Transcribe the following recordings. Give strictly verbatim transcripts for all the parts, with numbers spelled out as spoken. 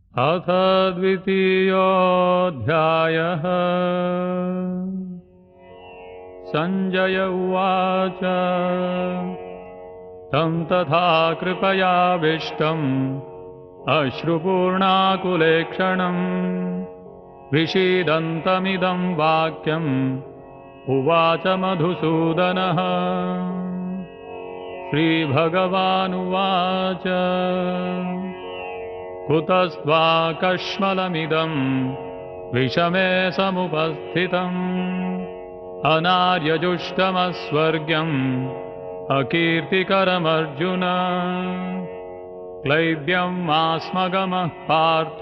अथ द्वितीयोऽध्यायः। संजय उवाच तं तथा कृपयाविष्टम् अश्रुपूर्णाकुलेक्षणम् विषीदन्तमिदं वाक्यम् उवाच मधुसूदनः। श्रीभगवानुवाच कुतस्त्वाकश्मलमिदं विषमे समुपस्थितम् अनार्यजुष्टमस्वर्ग्यम् अकीर्तिकरमर्जुन। क्लैब्यम् आस्मगमः पार्थ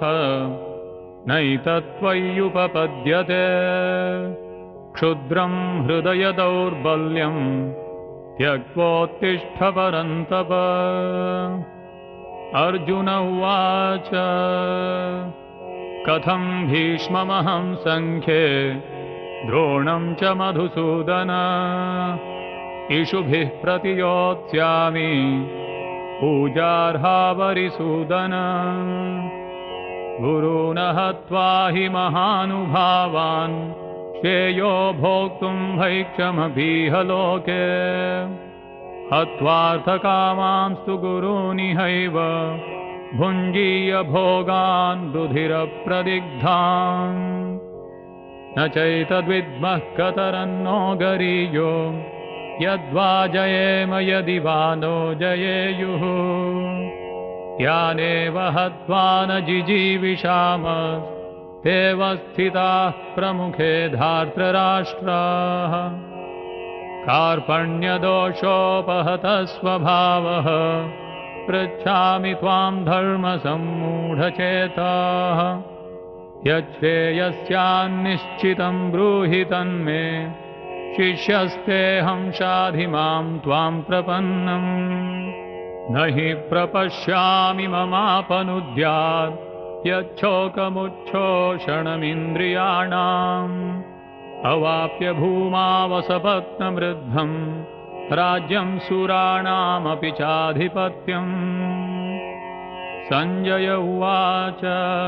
नैतत्त्वय्युपपद्यते। क्षुद्रं हृदय दौर्बल्यम् त्यक्त्वोत्तिष्ठ परन्तप। अर्जुन उवाच कथं भीष्ममहं सङ्ख्ये द्रोणं च मधुसूदन। इषुभिः प्रतियोत्स्यामि पूजार्हावरिसूदन। गुरून् हत्वा हि महानुभावान् श्रेयो भोक्तुं भैक्षमपीह लोके। हत्वार्थकामांस्तु गुरूनिहैव भुञ्जीय भोगान् रुधिरप्रदिग्धान्। न चैतद्विद्मः कतरन्नो गरीयो यद्वा जयेम यदि वा नो जयेयुः। यानेव हत्वा न जिजीविषाम तेव स्थिताः प्रमुखे धार्तराष्ट्राः। कार्पण्यदोषोपहतः स्वभावः पृच्छामि त्वां धर्मसम्मूढचेताः। यच्छ्रेयस्यान्निश्चितं ब्रूहि तन्मे शिष्यस्तेऽहं शाधि मां त्वां प्रपन्नम्। न हि प्रपश्यामि ममापनुद्यात् यच्छोकमुच्छोषणमिन्द्रियाणाम्। अवाप्य भूमावसपत्नमृद्धं राज्यं सुराणामपि चाधिपत्यम्। संजय उवाच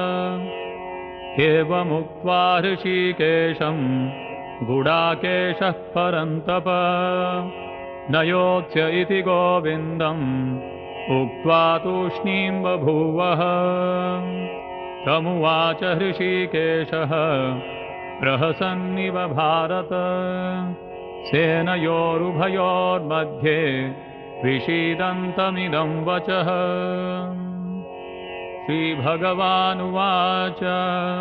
एवमुक्त्वा ऋषिकेशं गुडाकेशः परन्तप न योत्स्य इति गोविन्दम् उक्त्वा तूष्णीं बभूवः। तमुवाच ऋषिकेशः प्रहसन्निव भारत सेनयोरुभयोर्मध्ये विषीदन्तमिदं वचः। श्रीभगवानुवाच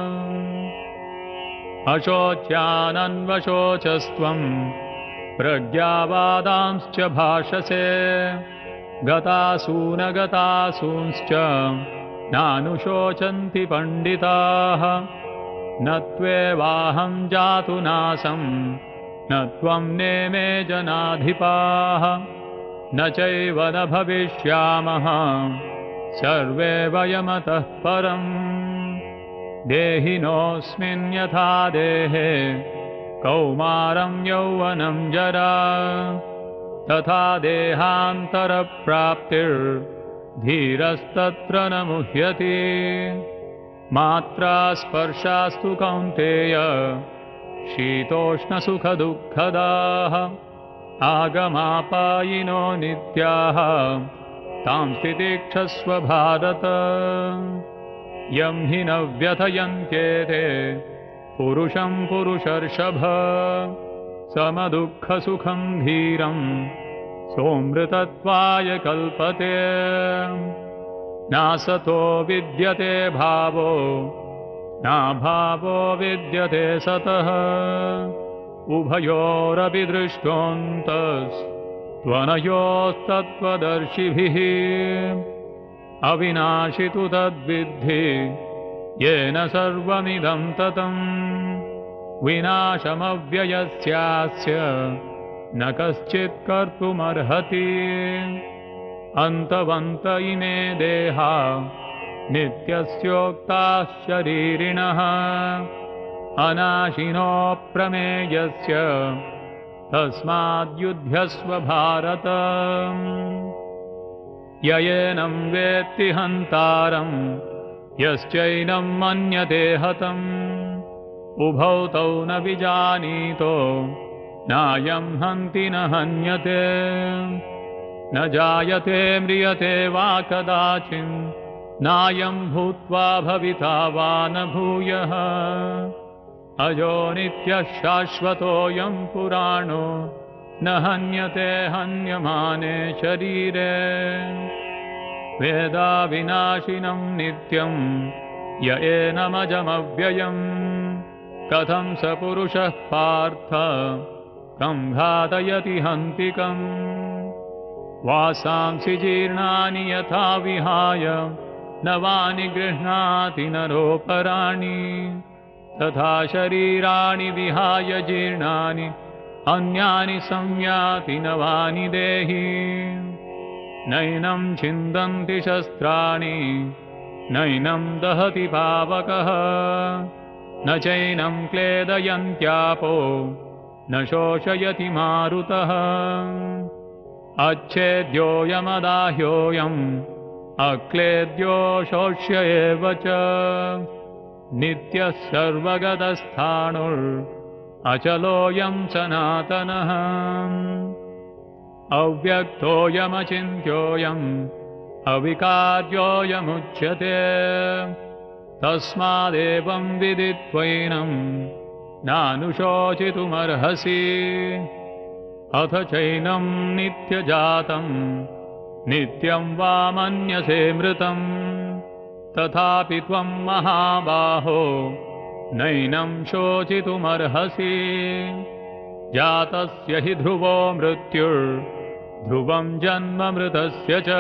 अशोच्यानन्वशोचस्त्वं प्रज्ञावादांश्च भाषसे। गतासूनगतासूंश्च नानुशोचन्ति पण्डिताः। न त्वेवाहं जातु नासं न त्वं नेमे जनाधिपाः। न चैव न भविष्यामः सर्वे वयमतः परम्। देहिनोऽस्मिन् यथा देहे कौमारं यौवनं जरा तथा देहान्तरप्राप्तिर्धीरस्तत्र न मुह्यति। मात्रा स्पर्शास्तु कौन्तेय शीतोष्णसुखदुःखदाः। आगमापायिनो नित्याः तां स्थितिक्षस्व भारत। यं हि न व्यथयन्त्येते पुरुषं पुरुषर्षभ। समदुःखसुखं धीरं सोऽमृतत्वाय कल्पते। नासतो विद्यते भावो नाभावो विद्यते सतः। उभयोरपि दृष्टोऽन्तस्त्वनयोस्तत्त्वदर्शिभिः। अविनाशि तु तद्विद्धि येन सर्वमिदं ततम्। विनाशमव्ययस्यास्य न कश्चित् कर्तुमर्हति। अन्तवन्त इमे देहा नित्यस्योक्ताः शरीरिणः। अनाशिनो प्रमेयस्य तस्माद्युध्यस्व भारत। ययेनं वेत्ति हन्तारं यश्चैनं मन्यते हतम् उभौ तौ न विजानीतो नायं हन्ति न हन्यते न जायते म्रियते वा कदाचिन् नायं भूत्वा भविता वा न भूयः अजो नित्यः शाश्वतोऽयं पुराणो न हन्यते हन्यमाने शरीरे वेदाविनाशिनं नित्यं य एनमजमव्ययम् कथं स पुरुषः पार्थ कं घातयति हन्तिकम् वासांसि जीर्णानि यथा विहाय नवानि गृह्णाति नरोपराणि तथा शरीराणि विहाय जीर्णानि अन्यानि संयाति नवानि देहि नैनं छिन्दन्ति शस्त्राणि नैनं दहति पावकः न चैनं क्लेदयन्त्यापो न शोषयति मारुतः अच्छेद्योऽयमदाह्योऽयम् अक्लेद्यो शोष्य एव च नित्यः सर्वगतस्थाणुर् अचलोऽयं सनातनः अव्यक्तोऽयमचिन्त्योऽयम् अविकार्योऽयमुच्यते तस्मादेवं विदित्वैनं नानुशोचितुमर्हसि अथ चैनं नित्यजातं नित्यं वा मन्यसे मृतं तथापि त्वं महाबाहो नैनं शोचितुमर्हसि जातस्य हि ध्रुवो मृत्युर्ध्रुवं जन्म मृतस्य च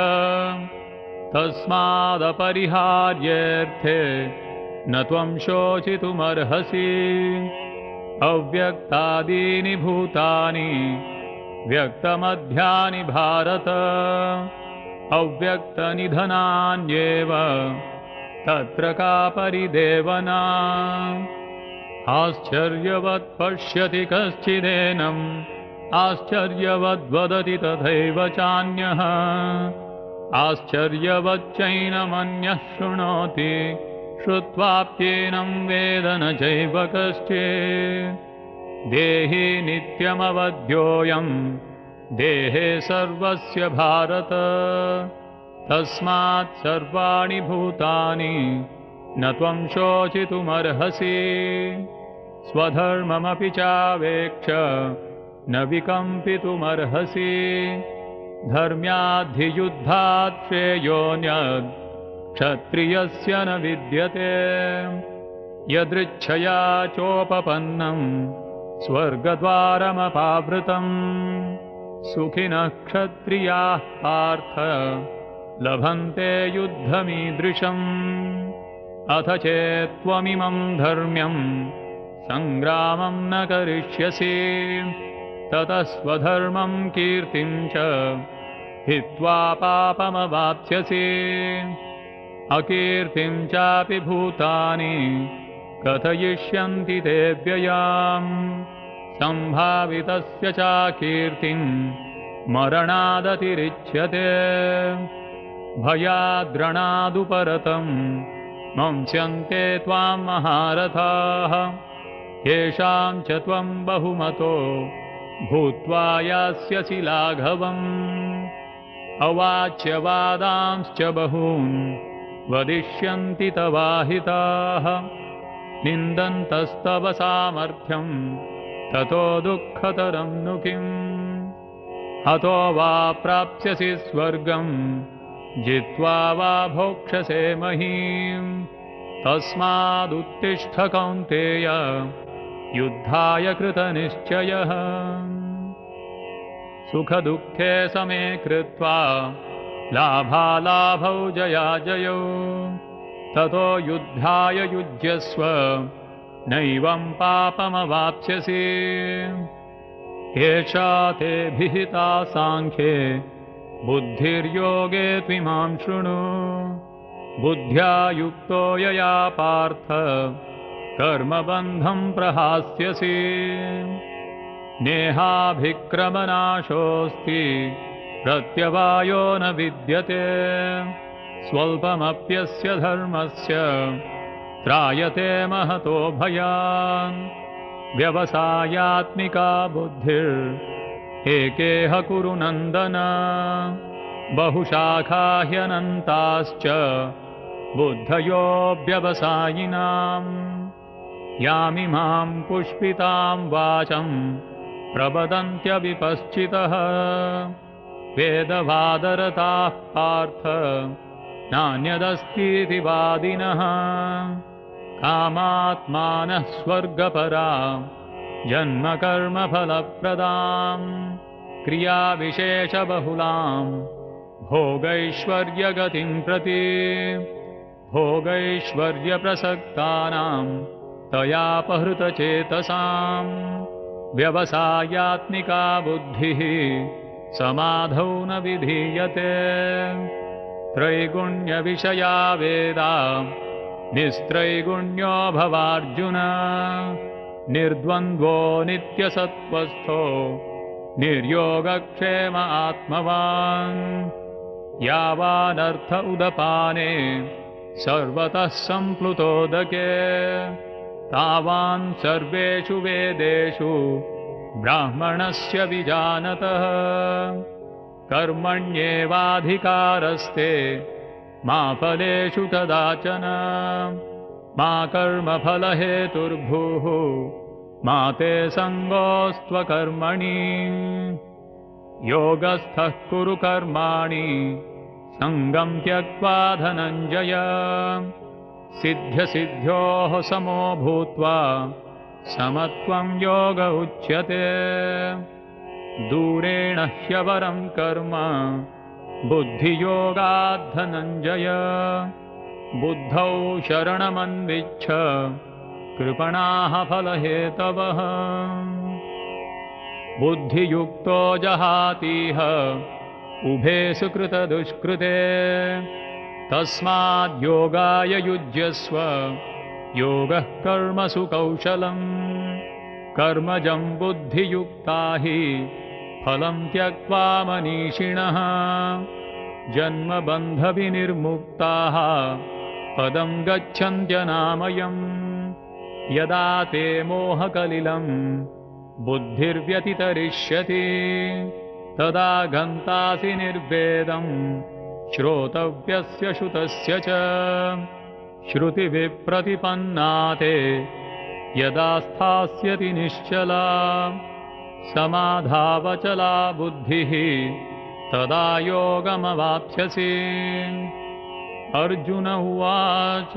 तस्मादपरिहार्येऽर्थे न त्वं शोचितुमर्हसि अव्यक्तादीनि भूतानि व्यक्तमध्यानि भारत अव्यक्तनिधनान्येव तत्र का परिदेवना आश्चर्यवत् पश्यति कश्चिदेनम् आश्चर्यवद्वदति तथैव चान्यः आश्चर्यवच्चैनमन्यः शृणोति श्रुत्वाप्येनं वेद न चैव कश्चित् देहि नित्यमवध्योऽयं देहे सर्वस्य भारत तस्मात् सर्वाणि भूतानि न त्वं शोचितुमर्हसि स्वधर्ममपि चावेक्ष्य न विकम्पितुमर्हसि धर्म्याद्धियुद्धात् श्रेयोऽन्यत् क्षत्रियस्य न विद्यते यदृच्छया चोपपन्नं स्वर्गद्वारमपावृतम् सुखिनः क्षत्रियाः पार्थ लभन्ते युद्धमीदृशम् अथ चेत्त्वमिमं धर्म्यं सङ्ग्रामं न करिष्यसि ततः स्वधर्मं कीर्तिं च हित्वा पापमवाप्स्यसि अकीर्तिं चापि भूतानि कथयिष्यन्ति ते व्ययाम् सम्भावितस्य चाकीर्तिं मरणादतिरिच्यते भयाद्रणादुपरतं मंस्यन्ते त्वां महारथाः येषां च त्वं बहुमतो भूत्वा यास्यसि लाघवम् अवाच्यवादांश्च बहून् वदिष्यन्ति तवाहिताः निन्दन्तस्तव सामर्थ्यं ततो दुःखतरं नु किम् हतो वा प्राप्स्यसि स्वर्गं जित्वा वा भोक्ष्यसे महीम् तस्मादुत्तिष्ठ कौन्तेय युद्धाय कृतनिश्चयः सुखदुःखे समे कृत्वा लाभालाभौ जयाजयौ ततो युद्धाय युज्यस्व नैवं पापमवाप्स्यसि एषा ते विहिता साङ्ख्ये बुद्धिर्योगे त्विमां शृणु बुद्ध्या युक्तो यया पार्थ कर्मबन्धं प्रहास्यसि नेहाभिक्रमनाशोऽस्ति प्रत्यवायो न विद्यते स्वल्पमप्यस्य धर्मस्य त्रायते महतो भयान् व्यवसायात्मिका बुद्धिर् एकेह कुरु नन्दन बहुशाखा ह्यनन्ताश्च बुद्धयो व्यवसायिनाम् यामिमां पुष्पितां वाचं प्रवदन्त्यविपश्चितः वेदवादरताः पार्थ नान्यदस्तीति वादिनः कामात्मानः स्वर्गपरा जन्मकर्मफलप्रदां क्रियाविशेषबहुलां भोगैश्वर्यगतिं प्रति भोगैश्वर्यप्रसक्तानां तयापहृतचेतसां व्यवसायात्मिका बुद्धिः समाधौ न विधीयते त्रैगुण्यविषया वेदा निस्त्रैगुण्यो भवार्जुन निर्द्वन्द्वो नित्यसत्त्वस्थो निर्योगक्षेम आत्मवान् यावानर्थ उदपाने सर्वतः सम्प्लुतोदके तावान् सर्वेषु वेदेषु ब्राह्मणस्य विजानतः कर्मण्येवाधिकारस्ते मा फलेषु कदाचन मा कर्मफलहेतुर्भूः मा ते सङ्गोऽस्त्वकर्मणि योगस्थः कुरु कर्माणि सङ्गं त्यक्त्वा धनञ्जय सिद्ध्यसिद्ध्योः समो भूत्वा समत्वं योग उच्यते दूरेण ह्यवरं कर्म बुद्धियोगात् धनञ्जय बुद्धौ शरणमन्विच्छ कृपणाः फलहेतवः बुद्धियुक्तो जहातीह उभे सुकृतदुष्कृते तस्माद्योगाय युज्यस्व योगः कर्मसु कौशलम् कर्मजं बुद्धियुक्ता हि फलं त्यक्त्वा मनीषिणः जन्मबन्धविनिर्मुक्ताः पदं गच्छन्त्यनामयम् यदा ते मोहकलिलं बुद्धिर्व्यतितरिष्यति तदा गन्तासि निर्वेदं श्रोतव्यस्य श्रुतस्य च श्रुतिविप्रतिपन्ना ते यदा स्थास्यति निश्चला समाधावचला बुद्धिः तदा योगमवाप्स्यसि अर्जुन उवाच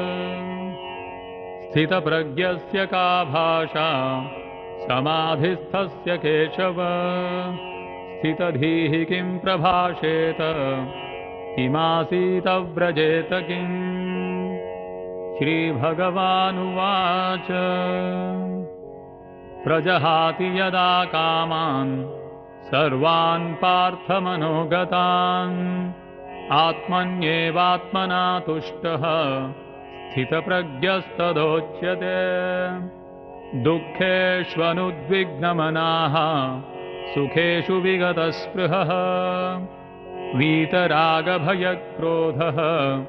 स्थितप्रज्ञस्य का भाषा समाधिस्थस्य केशव स्थितधीः किं प्रभाषेत किमासीत व्रजेत किम् श्रीभगवानुवाच प्रजहाति यदा कामान् सर्वान् पार्थमनोगतान् आत्मन्येवात्मना तुष्टः स्थितप्रज्ञस्तदोच्यते दुःखेष्वनुद्विग्नमनाः सुखेषु विगतस्पृहः वीतरागभयक्रोधः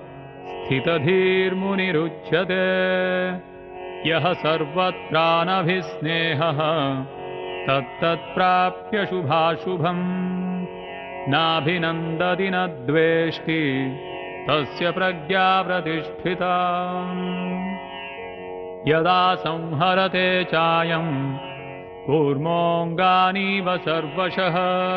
स्थितधीर्मुनिरुच्यते यः सर्वत्रानभिस्नेहः तत्तत्प्राप्य शुभाशुभम् नाभिनन्दति न द्वेष्टि तस्य प्रज्ञा प्रतिष्ठिता यदा संहरते चायं कूर्मोऽङ्गानीव सर्वशः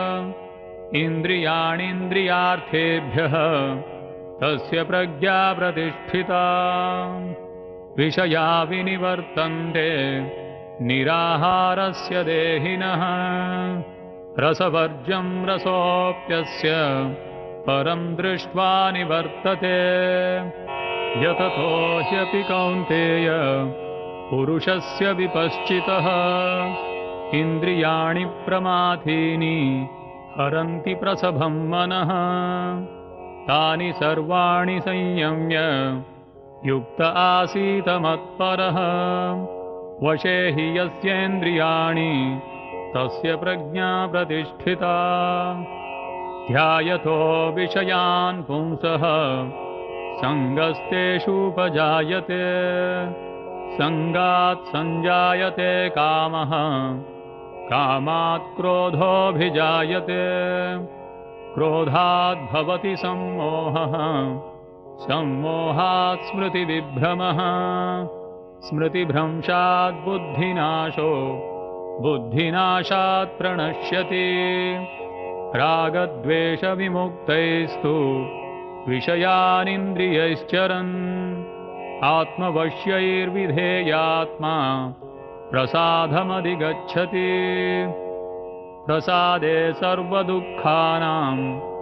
इन्द्रियाणीन्द्रियार्थेभ्यः तस्य प्रज्ञा प्रतिष्ठिता विषया विनिवर्तन्ते निराहारस्य देहिनः रसवर्जं रसोऽप्यस्य परं दृष्ट्वा निवर्तते यततो ह्यपि कौन्तेय पुरुषस्य विपश्चितः इन्द्रियाणि प्रमाथीनि हरन्ति प्रसभं मनः तानि सर्वाणि संयम्य युक्त आसीत मत्परः वशे हि यस्येन्द्रियाणि तस्य प्रज्ञा प्रतिष्ठिता ध्यायतो विषयान् पुंसः सङ्गस्तेषूपजायते सङ्गात् सञ्जायते कामः कामात् क्रोधोऽभिजायते क्रोधात् भवति सम्मोहः सम्मोहात् स्मृतिविभ्रमः स्मृतिभ्रंशात् बुद्धिनाशो बुद्धिनाशात् प्रणश्यति रागद्वेषविमुक्तैस्तु विषयानिन्द्रियैश्चरन् आत्मवश्यैर्विधेयात्मा प्रसादमधिगच्छति प्रसादे सर्वदुःखानां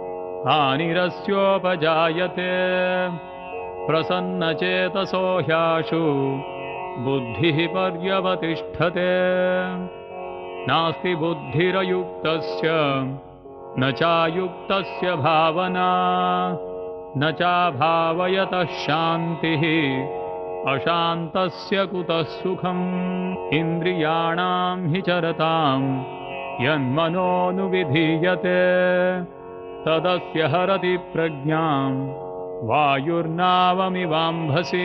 हानिरस्योपजायते प्रसन्नचेतसो ह्याशु बुद्धिः पर्यवतिष्ठते नास्ति बुद्धिरयुक्तस्य न चायुक्तस्य भावना न चाभावयतः शान्तिः अशान्तस्य कुतः सुखम् इन्द्रियाणां हि चरतां यन्मनोनुविधीयते तदस्य हरति प्रज्ञां वायुर्नावमिवाम्भसि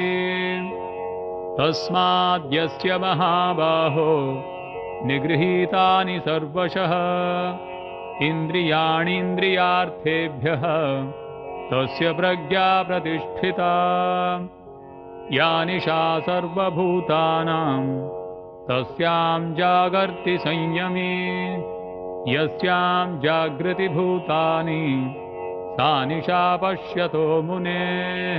तस्माद्यस्य महाबाहो निगृहीतानि सर्वशः इन्द्रियाणीन्द्रियार्थेभ्यः तस्य प्रज्ञा प्रतिष्ठिता या निशा सर्वभूतानां तस्यां जागर्ति संयमी यस्यां जागृति भूतानि सा निशा पश्यतो मुनेः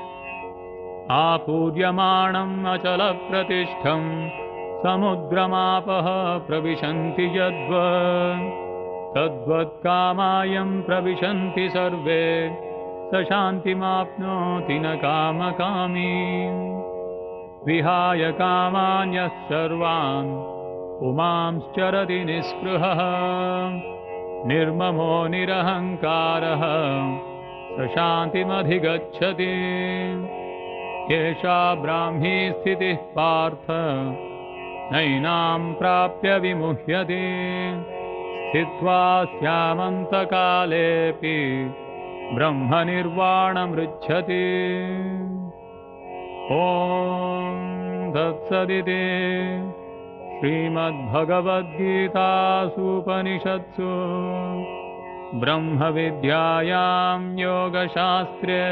आपूर्यमाणम् अचलप्रतिष्ठं समुद्रमापः प्रविशन्ति यद्वत् तद्वत्कामायं प्रविशन्ति सर्वे स शान्तिमाप्नोति न कामकामी विहाय कामान्यः सर्वान् पुमांश्चरति निःस्पृहः निर्ममो निरहङ्कारः स शान्तिमधिगच्छति एषा ब्राह्मी स्थितिः पार्थ नैनां प्राप्य विमुह्यते स्थित्वा स्यामन्तकालेऽपि ब्रह्मनिर्वाणमृच्छति ॐ तत्सदिति श्रीमद्भगवद्गीतासूपनिषत्सु ब्रह्मविद्यायां योगशास्त्रे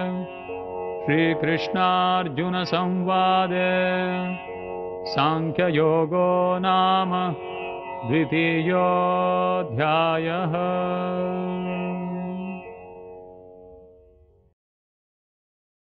श्रीकृष्णार्जुनसंवादे सांख्ययोगो नाम द्वितीयोऽध्यायः।